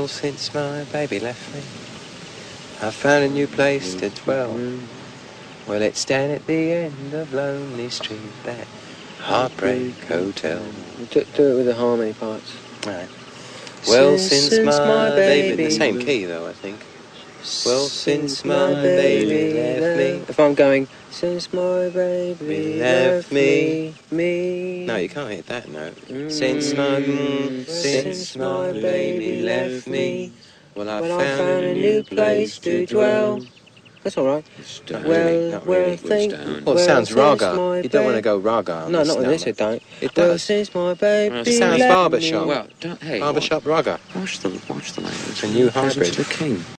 Well, since my baby left me, I found a new place to dwell. Well, it's down at the end of Lonely Street, that Heartbreak Hotel. Do it with the harmony parts. Right. Well, since my baby... The same key, though, I think. Well, since my baby left me... If I'm going... Since my baby left me... No, you can't hit that note. Since my baby left me... Well, I found a new place to dwell. That's all right. Not really. Well, it sounds raga. You don't want to go raga. No, not with this, it don't. It does. Since my baby It sounds barbershop. Well, don't, hey, Barbershop raga. watch the language. It's a new hybrid. The king.